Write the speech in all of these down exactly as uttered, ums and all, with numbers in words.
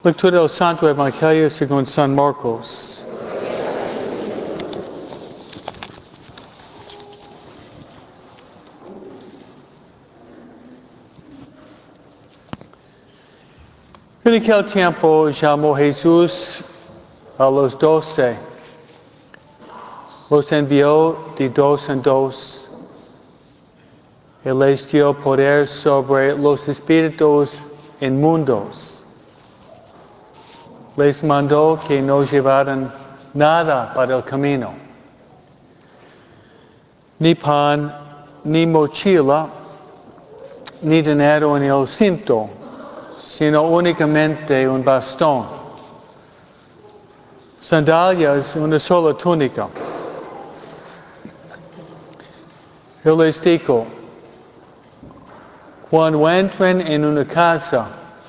Lectura del Santo Evangelio según San Marcos. En aquel tiempo llamó Jesús a los doce. Los envió de dos en dos. Y les dio poder sobre los espíritus inmundos. Les mandó que no llevaran nada para el camino, ni pan, ni mochila, ni dinero en el cinto, sino únicamente un bastón, sandalias y una sola túnica. Él les dijo, cuando entren en una casa,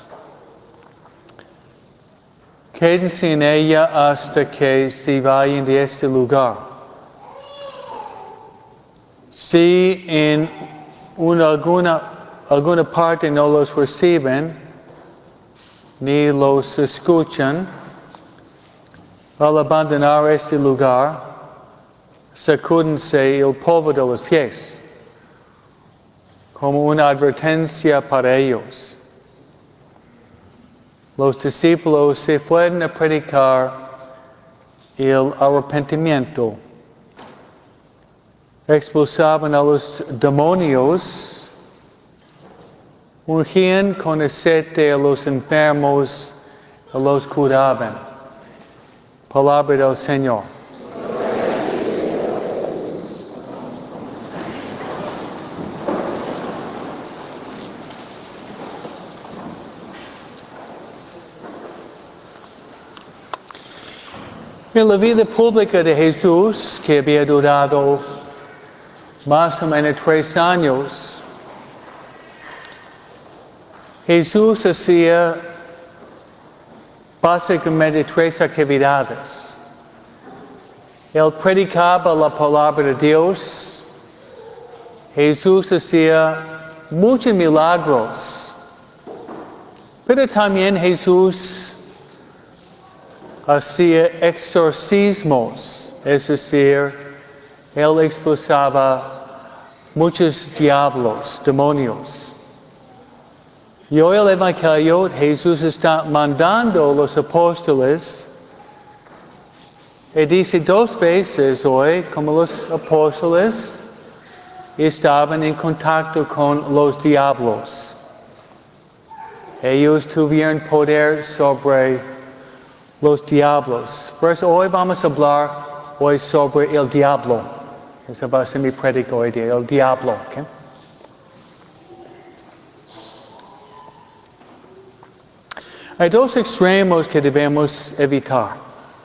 quédense en ella hasta que se vayan de este lugar. Si en una, alguna, alguna parte no los reciben, ni los escuchan, al abandonar este lugar, sacúdense el polvo de los pies, como una advertencia para ellos. Los discípulos se fueron a predicar el arrepentimiento. Expulsaban a los demonios, ungían con aceite a los enfermos y los curaban. Palabra del Señor. En la vida pública de Jesús, que había durado más o menos tres años, Jesús hacía básicamente tres actividades. Él predicaba la palabra de Dios. Jesús hacía muchos milagros. Pero también Jesús hacía exorcismos, es decir, él expulsaba muchos diablos, demonios. Y hoy el Evangelio, Jesús está mandando a los apóstoles, y dice dos veces hoy, como los apóstoles estaban en contacto con los diablos. Ellos tuvieron poder sobre los diablos. Por eso hoy vamos a hablar hoy sobre el diablo. Esa va a ser mi prédica hoy día, el diablo. ¿Okay? Hay dos extremos que debemos evitar.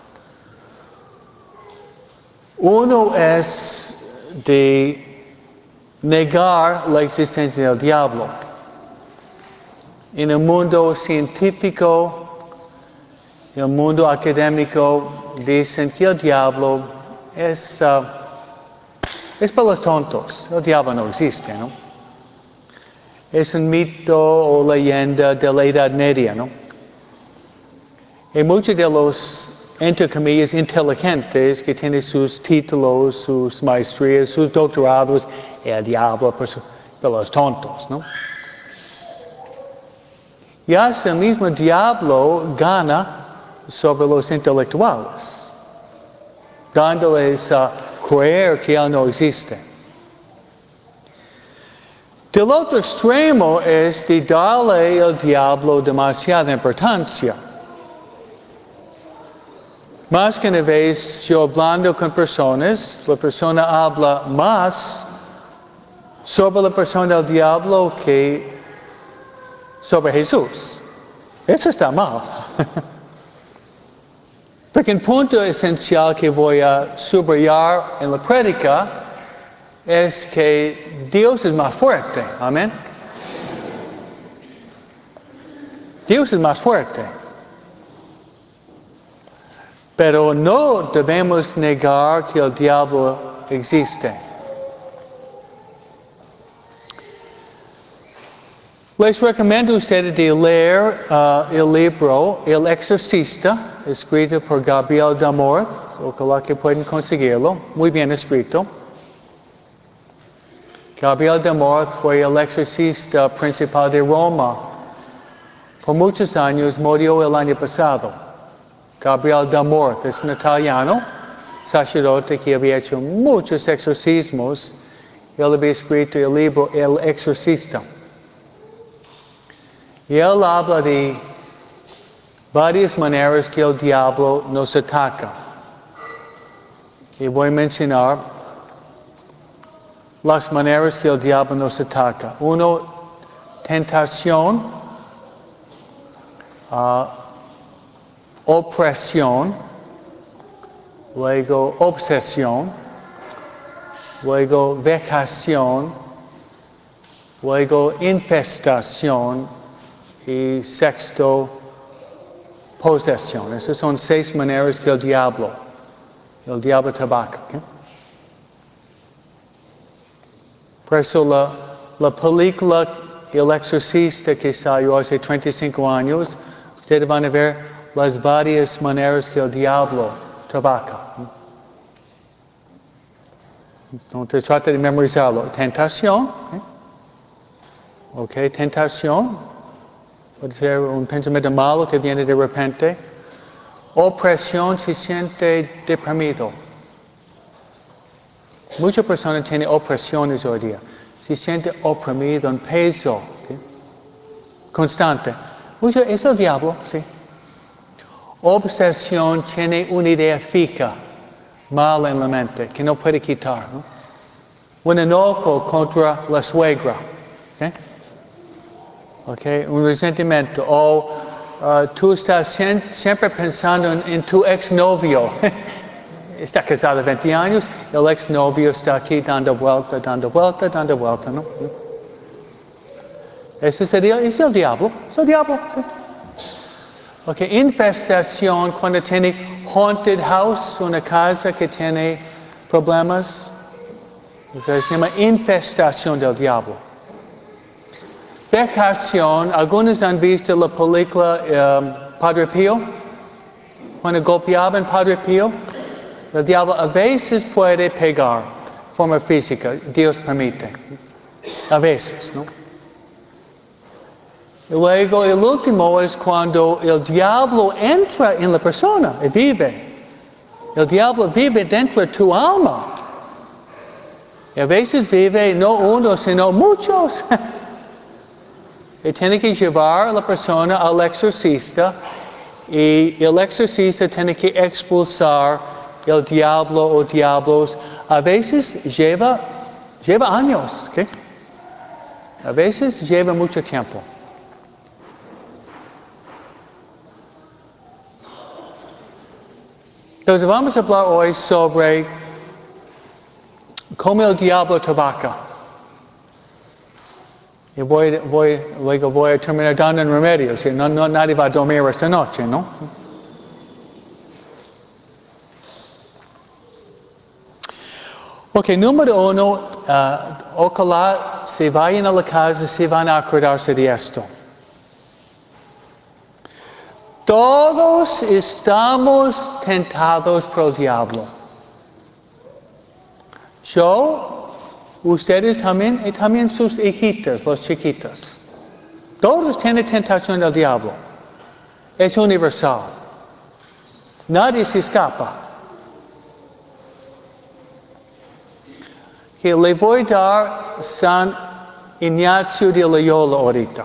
Uno es de negar la existencia del diablo. En el mundo científico, en el mundo académico, dicen que el diablo es, uh, es para los tontos. El diablo no existe, ¿no? Es un mito o leyenda de la Edad Media, ¿no? Y muchos de los, entre comillas, inteligentes que tienen sus títulos, sus maestrías, sus doctorados, el diablo para los tontos, ¿no? Y así el mismo diablo gana sobre los intelectuales, dándoles a creer que él no existe. Del otro extremo es de darle al diablo demasiada importancia. Más que una vez yo hablando con personas, la persona habla más sobre la persona del diablo que sobre Jesús. Eso está mal. Porque el punto esencial que voy a subrayar en la prédica es que Dios es más fuerte. Amén. Dios es más fuerte. Pero no debemos negar que el diablo existe. Les recomiendo a ustedes de leer uh, el libro El Exorcista, escrito por Gabriel Damorth, ojalá que pueden conseguirlo, muy bien escrito. Gabriel Damorth fue el exorcista principal de Roma. Por muchos años, murió el año pasado. Gabriel Damorth es un italiano, sacerdote que había hecho muchos exorcismos. Él había escrito el libro El Exorcista. Y él habla de varias maneras que el diablo nos ataca. Y voy a mencionar las maneras que el diablo nos ataca. Uno, tentación, uh, opresión, luego obsesión, luego vejación, luego infestación, y sexto, posesión. Esas son seis maneras que el diablo, el diablo te ataca. ¿Okay? Por eso la, la película El Exorcista que salió hace treinta y cinco años, ustedes van a ver las varias maneras que el diablo te ataca. Entonces trata de memorizarlo. Tentación. ¿Okay? Ok, tentación. Puede ser un pensamiento malo que viene de repente. Opresión, se siente deprimido. Muchas personas tienen opresiones hoy día. Se siente oprimido, un peso ¿okay? constante. Mucho, es el diablo, sí. Obsesión tiene una idea fija, mala en la mente, que no puede quitar. ¿no? Un enojo contra la suegra. ¿okay? Okay, un resentimiento. O uh, tú estás sien, siempre pensando en, en tu exnovio. Está casado veinte años, el exnovio está aquí dando vuelta, dando vuelta, dando vuelta, ¿no? Ese sería, es el diablo, es el diablo. ¿sí? Okay, infestación, cuando tiene haunted house, una casa que tiene problemas, okay, se llama infestación del diablo. Vejación, algunos han visto la película um, Padre Pío, cuando golpeaban Padre Pío, el diablo a veces puede pegar, de forma física, Dios permite, a veces, ¿no? Y luego el último es cuando el diablo entra en la persona y vive. El diablo vive dentro de tu alma. Y a veces vive no uno, sino muchos. Y tiene que llevar a la persona al exorcista y el exorcista tiene que expulsar el diablo o diablos. A veces lleva, lleva años, ¿okay? A veces lleva mucho tiempo. Entonces vamos a hablar hoy sobre cómo el diablo te ataca. Y voy, voy, luego voy a terminar dando un remedio. Si no, no, nadie va a dormir esta noche, ¿no? Ok, número uno, uh, ojalá si vayan a la casa, si van a acordarse de esto. Todos estamos tentados por el diablo. Yo, ustedes también, y también sus hijitas, los chiquitos. Todos tienen tentación del diablo. Es universal. Nadie se escapa. Que le voy a dar San Ignacio de Loyola ahorita.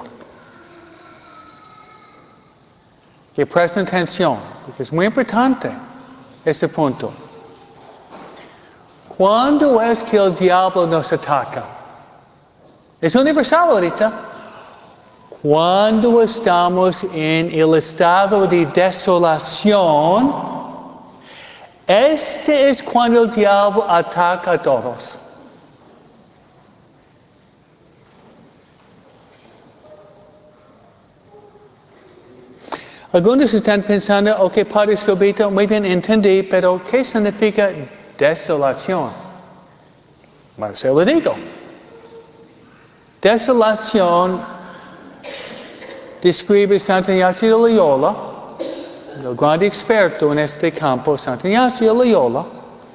Que presten atención, porque es muy importante ese punto. ¿Cuándo es que el diablo nos ataca? Es universal ahorita. Cuando estamos en el estado de desolación, este es cuando el diablo ataca a todos. Algunos están pensando, ok, Padre Escobito, muy bien, entendí, pero ¿qué significa desolación? Bueno, se lo digo. Desolación describe Santo Ignacio de Loyola, el gran experto en este campo, Santo Ignacio de Loyola,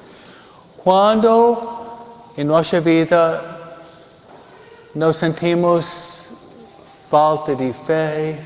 cuando en nuestra vida nos sentimos falta de fe,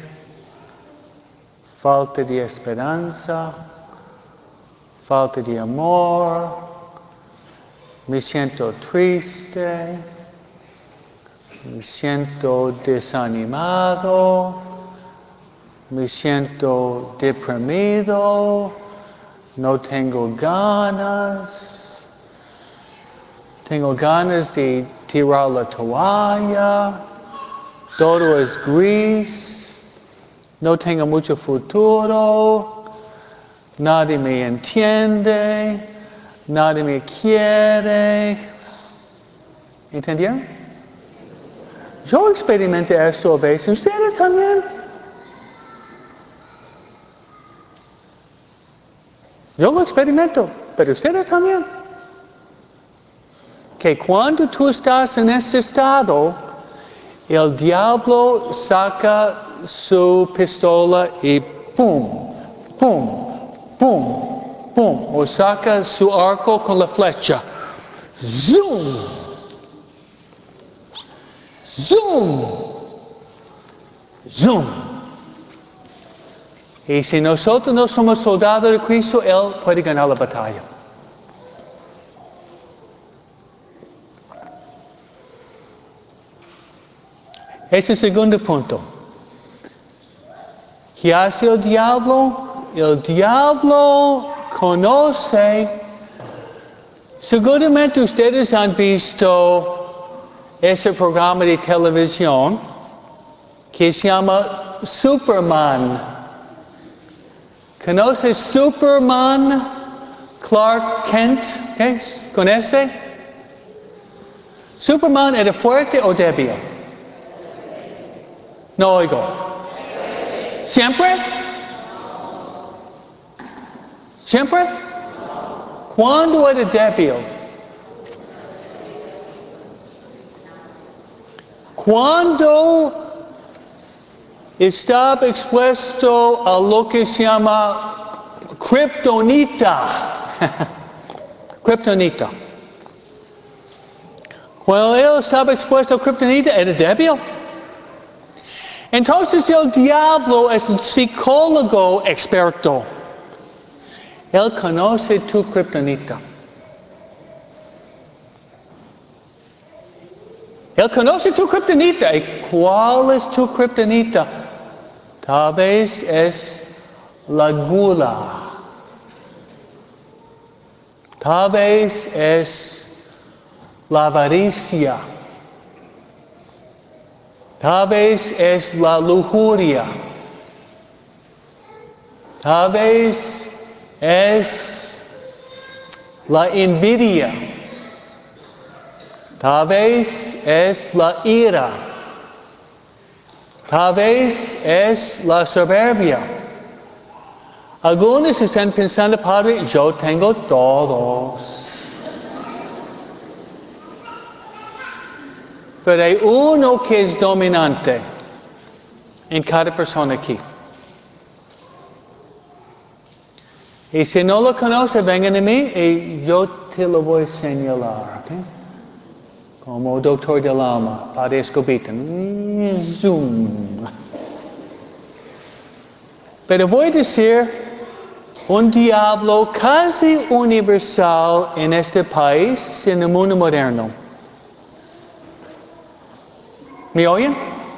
falta de esperanza, falta de amor, me siento triste, me siento desanimado, me siento deprimido, no tengo ganas, tengo ganas de tirar la toalla, todo es gris, no tengo mucho futuro, nadie me entiende, nadie me quiere. ¿Entendieron? Yo experimenté esto a veces. ¿Ustedes también? Yo lo experimento, pero ustedes también. Que cuando tú estás en ese estado, el diablo saca su pistola y ¡pum! ¡Pum! ¡Pum! ¡Pum! O saca su arco con la flecha. ¡Zoom! ¡Zoom! ¡Zoom! Y si nosotros no somos soldados de Cristo, Él puede ganar la batalla. Ese es el segundo punto. ¿Qué hace el diablo? El diablo conoce. Seguramente ustedes han visto ese programa de televisión que se llama Superman. ¿Conoce Superman? Clark Kent. ¿Qué? ¿Conoce? ¿Superman era fuerte o débil? No oigo. ¿Siempre? ¿Siempre? ¿Cuándo era débil? Cuando estaba expuesto a lo que se llama kriptonita. Kriptonita. Cuando él estaba expuesto a kriptonita, era débil. Entonces el diablo es un psicólogo experto. Él conoce tu kriptonita. Él conoce tu kriptonita. ¿Y cuál es tu kriptonita? Tal vez es la gula. Tal vez es la avaricia. Tal vez es la lujuria. Tal vez es la envidia. Tal vez es la ira. Tal vez es la soberbia. Algunos están pensando, Padre, yo tengo todos. Pero hay uno que es dominante en cada persona aquí. Y si no lo conoce, vengan a mí y yo te lo voy a señalar. ¿Okay? Como doctor del alma, Padre Escobita. Zoom. Pero voy a decir un diablo casi universal en este país, en el mundo moderno. ¿Me oyen?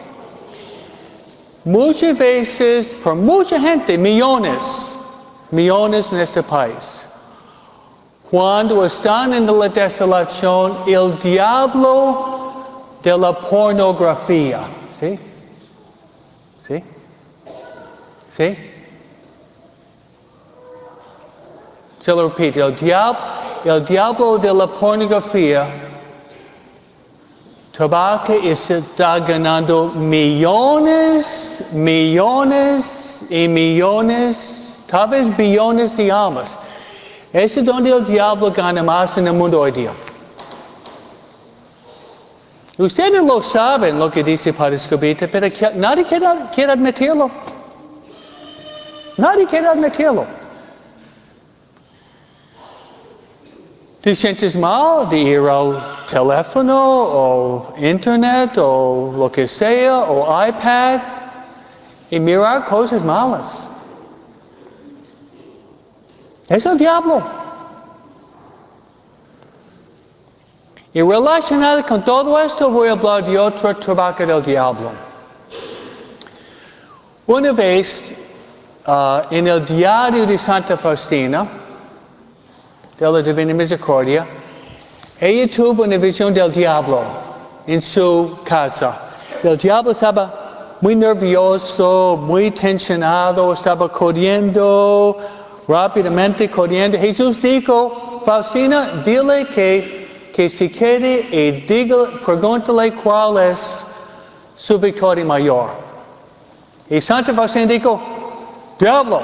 Muchas veces, por mucha gente, millones, millones en este país, cuando están en la desolación, el diablo de la pornografía, ¿sí? ¿Sí? ¿Sí? Se lo repito, el diablo, el diablo de la pornografía trabaja y se está ganando millones, millones y millones, tal vez billones de almas. Ese es donde el diablo gana más en el mundo hoy día. Ustedes lo saben lo que dice Padre Escobita, pero nadie quiere, quiere admitirlo. Nadie quiere admitirlo. ¿Te sientes mal de ir al teléfono o internet o lo que sea o iPad y mirar cosas malas? Es el diablo. Y relacionado con todo esto voy a hablar de otro trabajo del diablo. Una vez uh, en el diario de Santa Faustina, de la Divina Misericordia, ella tuvo una visión del diablo en su casa. El diablo estaba muy nervioso, muy tensionado, estaba corriendo, rápidamente corriendo. Jesús dijo, Faustina, dile que que se quede y diga, pregúntale cuál es su victoria mayor. Y Santa Faustina dijo, diablo,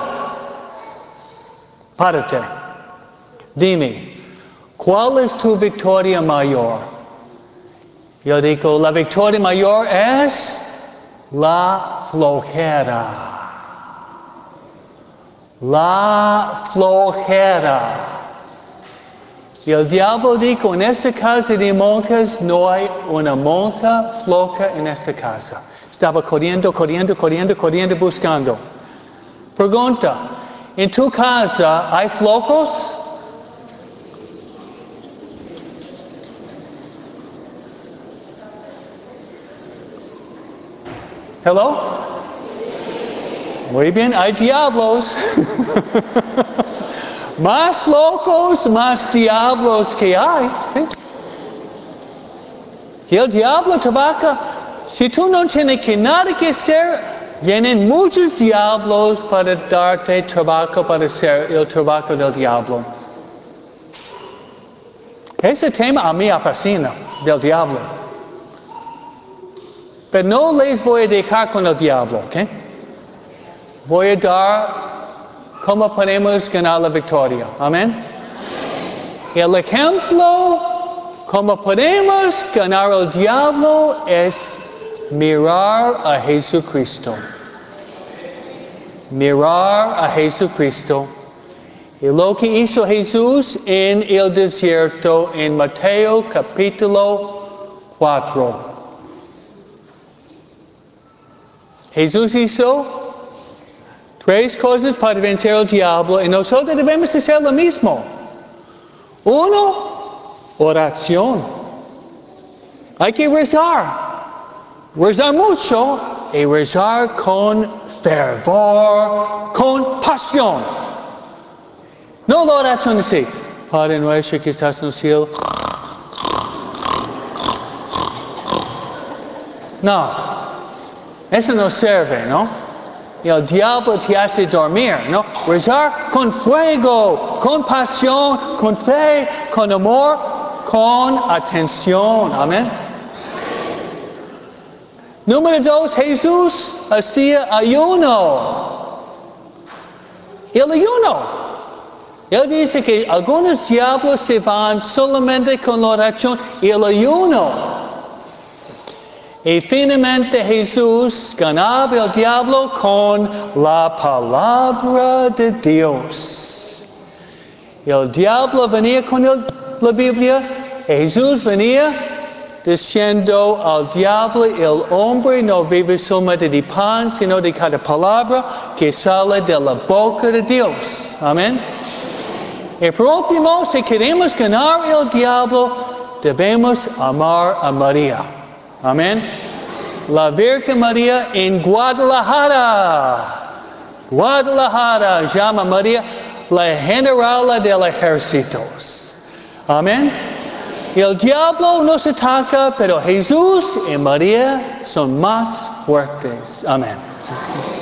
párate, dime, ¿cuál es tu victoria mayor? Yo digo, la victoria mayor es la flojera. La flojera. Y el diablo dijo, en esta casa de monjas no hay una monja floja en esta casa. Estaba corriendo, corriendo, corriendo, corriendo, buscando. Pregunta, ¿en tu casa hay flojos? ¿Hello? Muy bien, hay diablos. Más locos, más diablos que hay. ¿Sí? Y el diablo trabaja. Si tú no tienes que nada que hacer, vienen muchos diablos para darte trabajo, para hacer el trabajo del diablo. Ese tema a mí me fascina, del diablo. Pero no les voy a dejar con el diablo, ¿ok? Voy a dar cómo podemos ganar la victoria. Amén. El ejemplo, cómo podemos ganar el diablo es mirar a Jesucristo. Mirar a Jesucristo. Y lo que hizo Jesús en el desierto en Mateo capítulo cuatro. Jesús hizo tres cosas para vencer al diablo y nosotros debemos hacer lo mismo. Uno, oración. Hay que rezar. Rezar mucho y rezar con fervor, con pasión. No la oración así. Padre nuestro que estás en el cielo. No. Eso no sirve, ¿no? Y el diablo te hace dormir, ¿no? Rezar con fuego, con pasión, con fe, con amor, con atención. Amén. Número dos, Jesús hacía ayuno. El ayuno. Él dice que algunos diablos se van solamente con la oración y el ayuno. Y finalmente Jesús ganaba el diablo con la palabra de Dios. El diablo venía con el, la Biblia, Jesús venía diciendo al diablo, el hombre no vive solamente de pan, sino de cada palabra que sale de la boca de Dios. Amén. Y por último, si queremos ganar el diablo, debemos amar a María. Amén. La Virgen María en Guadalajara. Guadalajara llama María la generala de los ejércitos. Amén. El diablo nos ataca, pero Jesús y María son más fuertes. Amén.